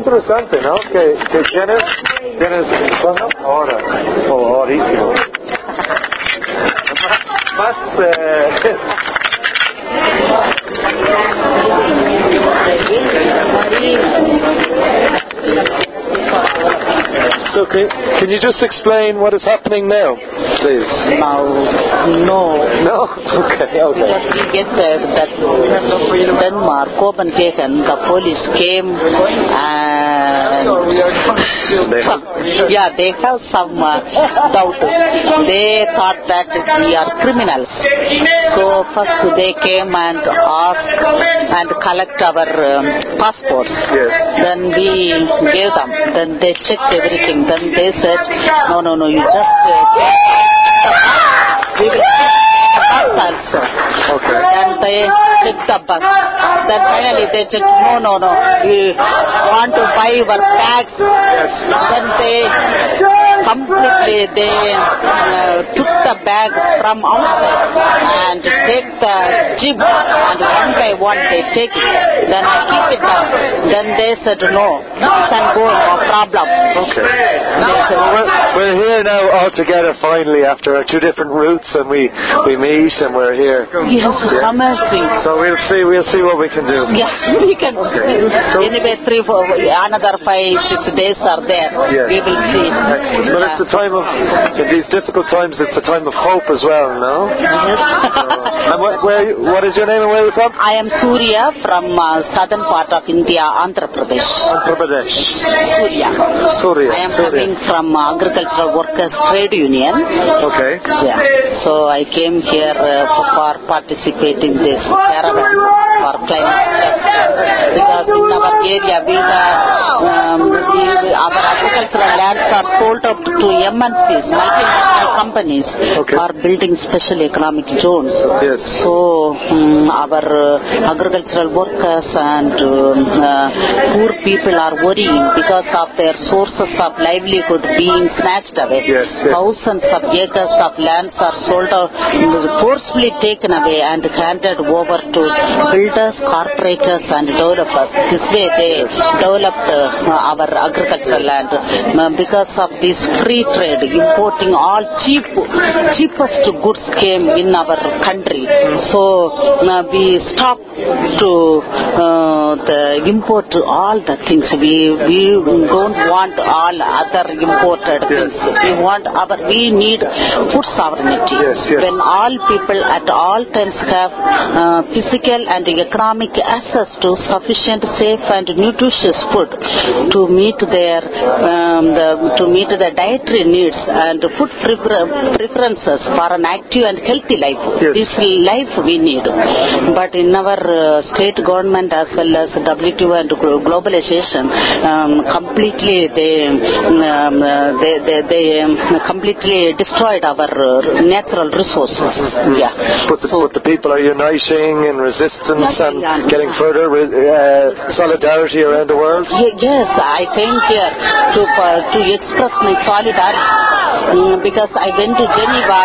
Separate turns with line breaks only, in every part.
interesante, ¿no? Que tienes ahora, ahorrísimo. Más, So can you just explain what is happening now, please?
No.
Okay.
Because we get that Denmark, Copenhagen, the police came and they have some doubt. They thought that we are criminals. So first they came and asked and collect our passports.
Yes.
Then we gave them. Then they checked everything. Then they said, no, you just we will check the bus also.
Okay.
Then they checked the bus. Then finally they checked, no, we want to buy your bags.
Yes.
Then they completely took the bag from outside and take the jeep, and one by one they take it. Then I keep it down. Then they said, no, you can go, no problem.
Okay. We're here now all together finally after our two different routes, and we meet and we're here.
Yes, amazing.
So we'll see what we can do.
Yeah, we can see. So anyway, another 5-6 days are there.
Yes.
We will see.
Excellent. But it's the time of, in these difficult times, it's a time of hope as well, no?
Yes.
And what is your name and where are you from?
I am Surya from southern part of India, Andhra Pradesh.
Andhra Pradesh.
Surya. I am coming from Agricultural Workers Trade Union.
Okay.
Yeah. So I came here for participating this caravan for climate change. Because in our area we have our agricultural lands are sold out to MNCs, multinational companies, are building special economic zones.
Yes.
So our agricultural workers and poor people are worrying because of their sources of livelihood being snatched away.
Yes.
Thousands of acres of lands are sold out, forcefully taken away and handed over to builders, corporators and developers. This way they developed our agricultural land. Because of this free trade, importing all cheapest goods came in our country. So we stopped to import all the things. We don't want all other imported things. We need food sovereignty.
Yes.
When all people at all times have physical and economic access to sufficient, safe and nutritious food to meet their the dietary needs and food preferences for an active and healthy life.
Yes.
This life we need. But in our state government as well as WTO and globalization, completely they completely destroyed our natural resources. Yeah.
But the people are uniting in resistance and getting further solidarity around the world.
Yes, I came here to express my solidarity because I went to Geneva.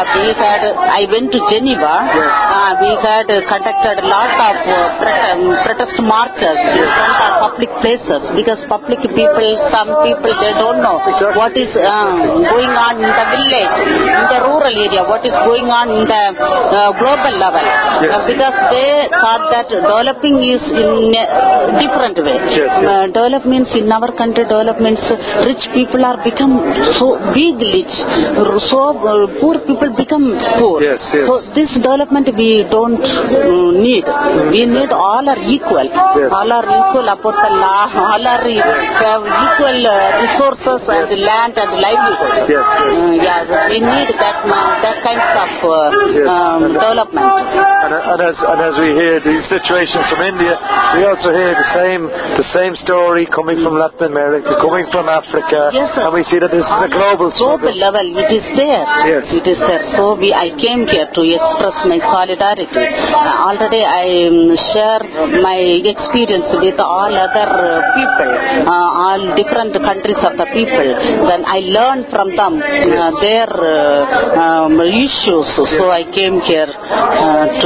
We had conducted a lot of protest marches in front of public places because some people they don't know what is going on in the village, in the rural area, what is going on in the global level. Because they thought that developing is in a different way. Developments in our country, developments, rich people are become so big rich, so poor people become poor. So this development we don't need. We need all are equal. All are equal about the law. All are have equal resources and land and livelihood. We need that kind of development.
And as we hear these situations from India, we also hear the same story coming from Latin America, coming from Africa, and we see that this is a global
level. It is there.
Yes.
It is there. So I came here to express my solidarity. Already I share my experience experience with all other people, all different countries of the people. Then I learned from them their issues. So I came here to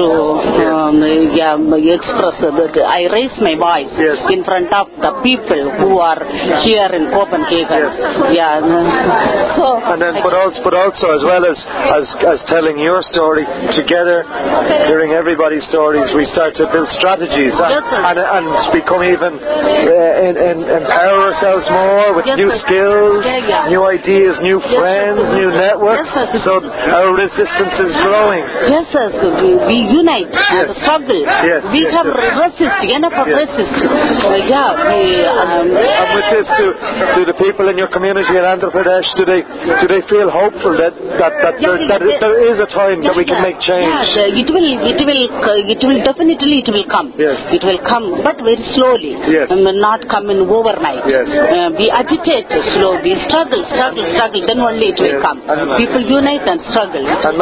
express that I raise my voice in front of the people who are here in Copenhagen. So
and then, but also as well as telling your story together, hearing everybody's stories, we start to build strategies and become even empower ourselves more with new skills, new ideas, new friends, new networks. So our resistance is growing.
We unite and struggle. We have enough of resist.
And with this, do the people in your community in Andhra Pradesh, do they feel hopeful that there is a time that we can make change?
It will definitely come. It will come, but very slowly. Not come in overnight. We agitate slowly, struggle, then only it will come. People unite and struggle.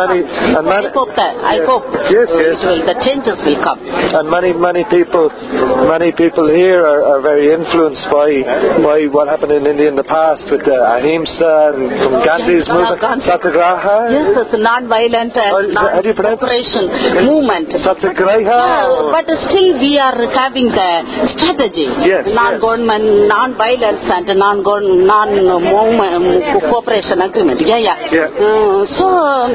I hope the changes will come.
And many people here are very influenced by what happened in India in the past with the Ahimsa and from Gandhi's movement, Satyagraha.
It's a non-violent and non-cooperation movement.
Satyagraha.
But still we are having the strategy. Non-government, non-violence and non-cooperation agreement. So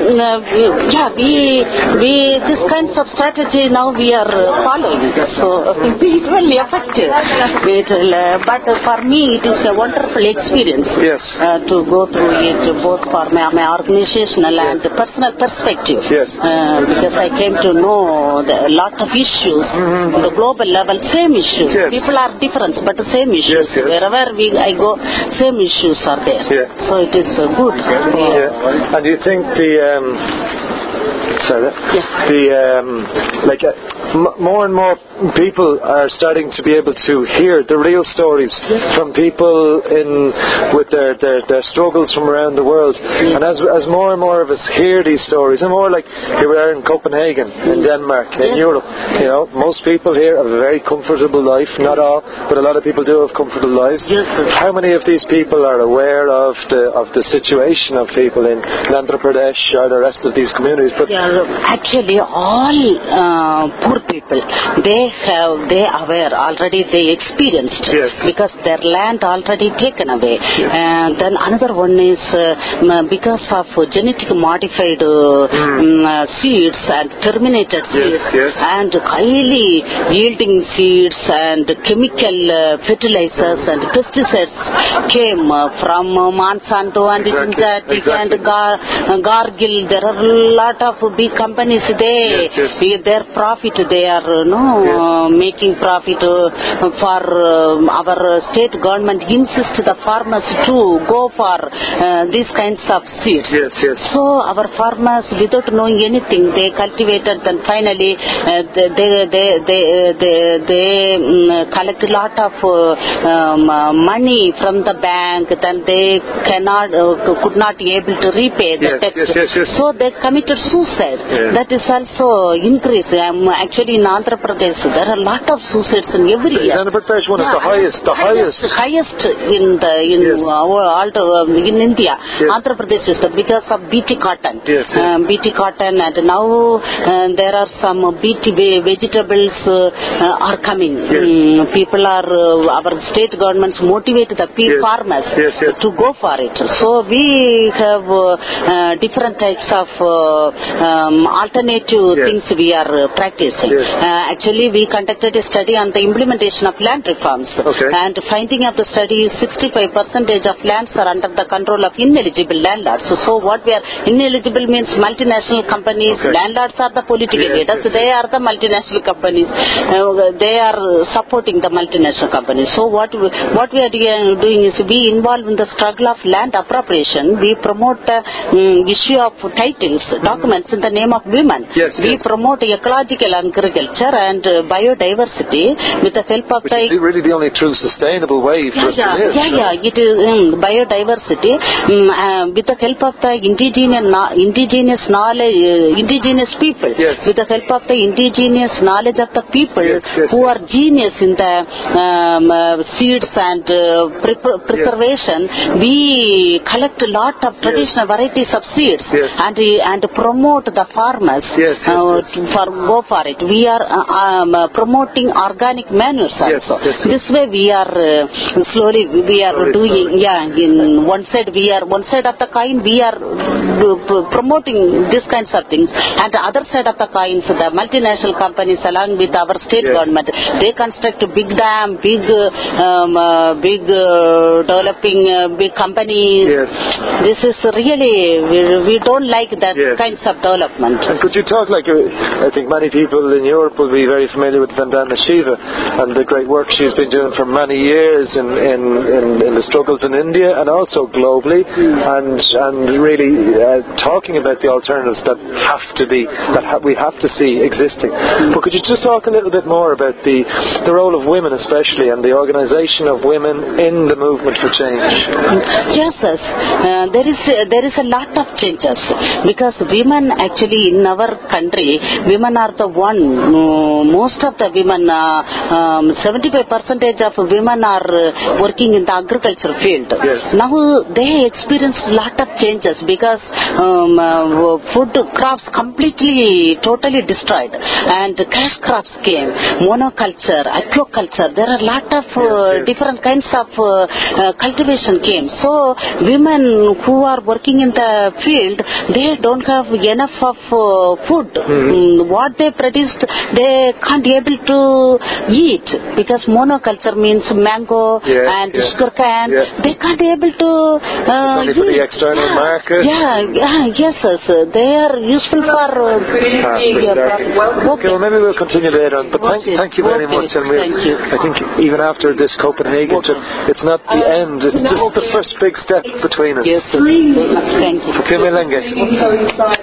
we this kinds of strategy now we are following. So it will be effective. But for me it is a wonderful experience to go through it, both for my organizational and personal perspective. Because I came to know a lot of issues on the global level, same issues. People are different, but the same issues. Wherever I go, same issues are there. So it is good.
And do you think more and more people are starting to be able to hear the real stories from people with their struggles from around the world, and as more and more of us hear these stories, and more like here we are in Copenhagen, in Denmark, in Europe, most people here have a very comfortable life. Not all, but a lot of people do have comfortable lives. How many of these people are aware of the situation of people in Andhra Pradesh or the rest of these communities? But
actually all poor people, they aware already, they experienced because their land already taken away. And then another one is because of genetic modified seeds and terminated seeds and highly yielding seeds and chemical fertilizers and pesticides came from Monsanto and Synthetic and Gargill. There are a lot of big companies. Their profit, they are making profit for our state government insists the farmers to go for these kinds of seeds. So our farmers, without knowing anything, they cultivated, and finally they collect a lot of money from the bank, then they could not be able to repay the debt. So they committed suicide. That is also increased. Actually in Andhra Pradesh there are a lot of suicides in every year.
Andhra Pradesh one of the highest
in India. Andhra Pradesh is because of BT cotton. BT cotton, and now there are some BT vegetables are coming. People are our state governments motivate the farmers to go for it. So we have different types of alternative things we are practicing. Actually we conducted a study on the implementation of land reforms, and finding of the study is 65% of lands are under the control of ineligible landlords. So what we are ineligible means multinational companies. Landlords are the political leaders. They are the multinational companies. They are supporting the multinational companies. So what we are doing is we involve in the struggle of land appropriation. We promote issue of titles, documents in the name of women. We promote ecological and agriculture and biodiversity with the help of
which is really the only true sustainable way for us to live.
It is biodiversity with the help of the indigenous knowledge, indigenous people.
Yes.
With the help of the indigenous knowledge of the people who are genius in the seeds and preservation, we collect a lot of traditional varieties of seeds and promote the farmers go for it. We are promoting organic manures also. This way we are slowly doing. In one side of the coin we are promoting these kinds of things, and the other side of the coins, the multinational companies along with our state government, they construct big dam, big developing big companies. This is really, we don't like that kinds of development.
And could you talk, I think many people in Europe will be very familiar with Vandana Shiva and the great work she's been doing for many years in the struggles in India and also globally, and really talking about the alternatives that we have to see existing. But could you just talk a little bit more about the role of women especially and the organisation of women in the movement for change?
Yes, there is a lot of changes because women actually in our country, women are the one, most of the women, 75% of women are working in the agriculture field. Now they experienced a lot of changes because food crops totally destroyed, and cash crops came, monoculture, aquaculture. There are a lot of different kinds of cultivation came. So women who are working in the field, they don't have enough of food. What they produced, they can't be able to eat because monoculture means mango and sugar cane. They can't be able to
eat for the external market.
Yes, they are useful for
okay, well maybe we'll continue later on, but thank you very much, and I think even after this Copenhagen trip, it's not the end, it's just the first big step between us.
Yes, thank you.